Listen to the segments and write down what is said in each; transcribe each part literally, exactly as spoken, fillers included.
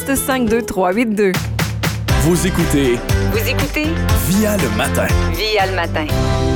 texte cinq deux trois huit deux. Vous écoutez Vous écoutez Via le matin. Via le matin.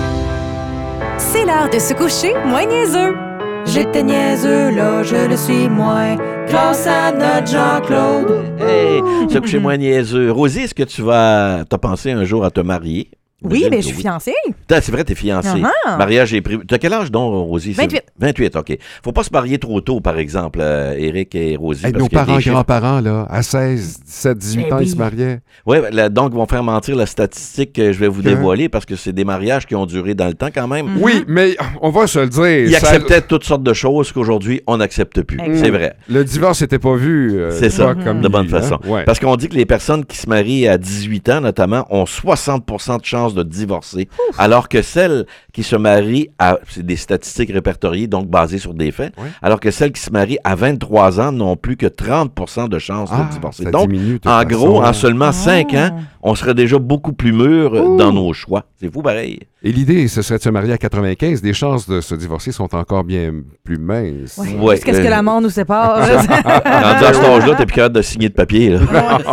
C'est l'heure de se coucher moins niaiseux. J'étais niaiseux, là, je le suis moins, grâce à notre Jean-Claude. Hey, se coucher moins niaiseux. Rosie, est-ce que tu vas... T'as pensé un jour à te marier? Oui, mais ben, je suis fiancée. T'as, c'est vrai, t'es fiancée. Uh-huh. Mariage est prévu. T'as quel âge donc, Rosie? vingt-huit. vingt-huit, OK. Faut pas se marier trop tôt, par exemple, euh, Éric et Rosie. Hey, parce nos qu'il y a des parents, chiffres... grands-parents, là, à seize, dix-sept, dix-huit Mais ans, oui. ils se mariaient. Oui, donc, ils vont faire mentir la statistique que je vais vous Que? dévoiler parce que c'est des mariages qui ont duré dans le temps quand même. Mm-hmm. Oui, mais on va se le dire. Ils ça- acceptaient toutes sortes de choses qu'aujourd'hui, on n'accepte plus. Exact. C'est vrai. Le divorce n'était pas vu. euh, C'est ça, pas comme de bonne il- hein? façon. Ouais. Parce qu'on dit que les personnes qui se marient à dix-huit ans, notamment, ont soixante pour cent de chances de divorcer, alors que celles qui se marient à... C'est des statistiques répertoriées, donc basées sur des faits, Ouais. alors que celles qui se marient à vingt-trois ans n'ont plus que trente pour cent de chances Ah, de divorcer. ça Donc, diminue, de toute en façon. gros, en seulement cinq Ah. ans, on serait déjà beaucoup plus mûrs euh, dans nos choix. C'est fou, pareil. Et l'idée, ce serait de se marier à quatre-vingt-quinze. Les chances de se divorcer sont encore bien plus minces. Ouais. Ouais, Qu'est-ce que euh, la mort nous sépare? Rendu à cet âge-là, t'es plus capable de signer de papier. Là.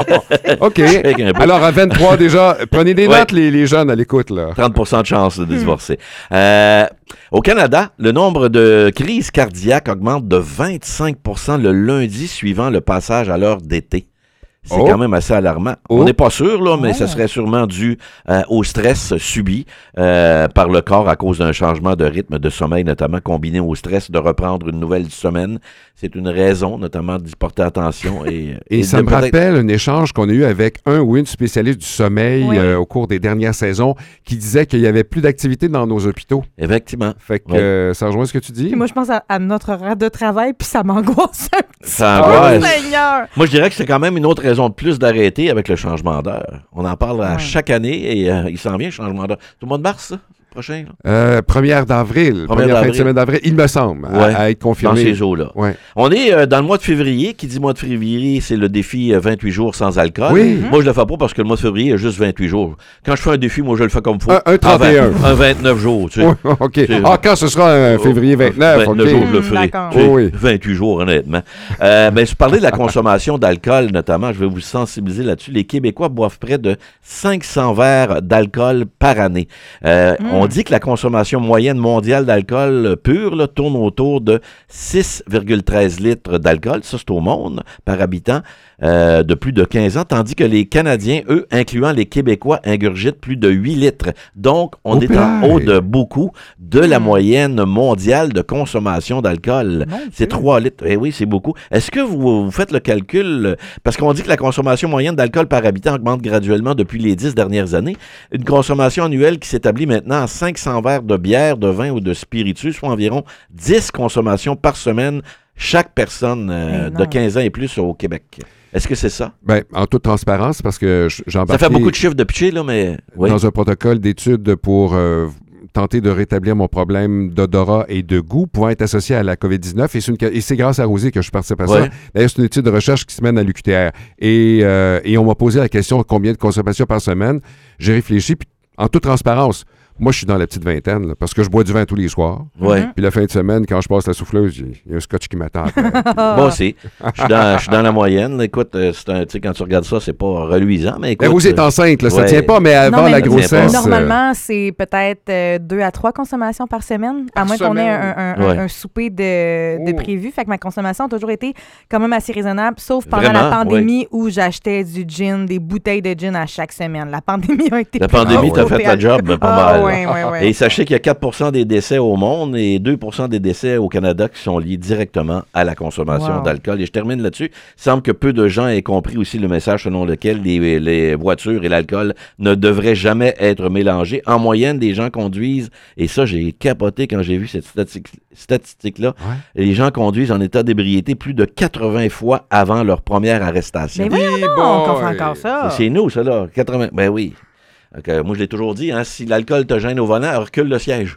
OK. Avec un peu. Alors, à vingt-trois, déjà, prenez des Ouais. notes, les, les jeunes à l'écoute, là. trente pour cent de chance de divorcer. Euh, au Canada, le nombre de crises cardiaques augmente de vingt-cinq pour cent le lundi suivant le passage à l'heure d'été. C'est Oh. quand même assez alarmant. Oh. On n'est pas sûr, là, mais Ouais. ce serait sûrement dû euh, au stress subi euh, par le corps à cause d'un changement de rythme de sommeil, notamment combiné au stress de reprendre une nouvelle semaine. C'est une raison, notamment, d'y porter attention. Et, Et, ça de me peut-être- rappelle un échange qu'on a eu avec un ou une spécialiste du sommeil Oui. euh, au cours des dernières saisons qui disait qu'il n'y avait plus d'activité dans nos hôpitaux. Effectivement. Fait que Ouais. euh, ça rejoint ce que tu dis. Puis moi, je pense à, à notre horaire de travail, puis ça m'angoisse un petit Ça peu, angoisse. Seigneur! Moi, je dirais que c'est quand même une autre raison de plus d'arrêter avec le changement d'heure. On en parle à Ouais. chaque année et euh, il s'en vient, le changement d'heure. Tout le mois de mars, ça, prochain, là? Euh, première d'avril, Première première fin de d'avril. semaine d'avril, il me semble, à- Ouais. à, être Dans confirmé. ces eaux-là. Ouais. On est euh, dans le mois de février. Qui dit mois de février, c'est le défi euh, vingt-huit jours sans alcool. Oui. Moi, je le fais pas parce que le mois de février est juste vingt-huit jours. Quand je fais un défi, moi, je le fais comme faut. Un- un trente et un. En vingt- Un vingt-neuf jours, tu sais. Ouais, OK. C'est- Ah, quand ce sera un février vingt-neuf, vingt-neuf OK. jours, je le Hum, ferai. d'accord. Tu sais, Oui, oui. vingt-huit jours, honnêtement. Euh, mais je parlais de la consommation d'alcool, notamment. Je vais vous sensibiliser là-dessus. Les Québécois boivent près de cinq cents verres d'alcool par année. Euh, On dit que la consommation moyenne mondiale d'alcool pur là, tourne autour de six virgule treize litres d'alcool. Ça, c'est au monde, par habitant, euh, de plus de quinze ans. Tandis que les Canadiens, eux, incluant les Québécois, ingurgitent plus de huit litres. Donc, on Oh, est en purée. haut de beaucoup de la moyenne mondiale de consommation d'alcool. Mon C'est Dieu. trois litres. Eh oui, c'est beaucoup. Est-ce que vous, vous faites le calcul? euh, Parce qu'on dit que la consommation moyenne d'alcool par habitant augmente graduellement depuis les dix dernières années. Une consommation annuelle qui s'établit maintenant à cinq cents verres de bière, de vin ou de spiritueux, soit environ dix consommations par semaine chaque personne euh, Eh non. de quinze ans et plus au Québec. Est-ce que c'est ça? Ben, en toute transparence, parce que j- j'ai Ça embarqué fait beaucoup de chiffres de pitcher, là, mais... Oui. dans un protocole d'études pour euh, tenter de rétablir mon problème d'odorat et de goût pouvant être associé à la covid dix-neuf. Et c'est, une- et c'est grâce à Rosie que je participe à ça. Ouais. D'ailleurs, c'est une étude de recherche qui se mène à l'U Q T R. Et, euh, et on m'a posé la question combien de consommations par semaine. J'ai réfléchi, puis en toute transparence, moi, je suis dans la petite vingtaine, là, parce que je bois du vin tous les soirs. Ouais. Puis la fin de semaine, quand je passe la souffleuse, j'ai- il y a un scotch qui m'attend après. Moi aussi. Je suis dans, je suis dans la moyenne. Écoute, euh, c'est un, tu sais, quand tu regardes ça, c'est pas reluisant, mais écoute... Mais Rosie est enceinte, là, ça ouais. tient pas, mais avant Non, mais la ça tient grossesse... pas. euh, Normalement, c'est peut-être euh, deux à trois consommations par semaine, à Par moins qu'on ait semaine. un, un- Ouais. un souper de, de Oh. prévu. Fait que ma consommation a toujours été quand même assez raisonnable, sauf pendant Vraiment, la pandémie où j'achetais du gin, des bouteilles de gin à chaque semaine. La pandémie a été La plus pandémie, grosse t'as au fait la théâtre. job, pas Ah, mal. ouais, ouais, ouais. Et sachez qu'il y a quatre pour cent des décès au monde et deux pour cent des décès au Canada qui sont liés directement à la consommation Wow. d'alcool. Et je termine là-dessus. Il semble que peu de gens aient compris aussi le message selon lequel les, les voitures et l'alcool ne devraient jamais être mélangés. En moyenne, les gens conduisent, et ça, j'ai capoté quand j'ai vu cette statistique, statistique-là, Ouais. les gens conduisent en état d'ébriété plus de quatre-vingts fois avant leur première arrestation. Mais voyons Hey donc boy. qu'on fait encore ça. C'est chez nous, ça, là. quatre-vingts. Ben oui. Donc, euh, moi, je l'ai toujours dit, hein, si l'alcool te gêne au volant, recule le siège.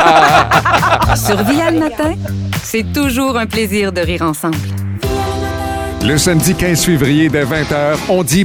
Sur Via le matin, c'est toujours un plaisir de rire ensemble. Le samedi quinze février dès vingt heures, on dit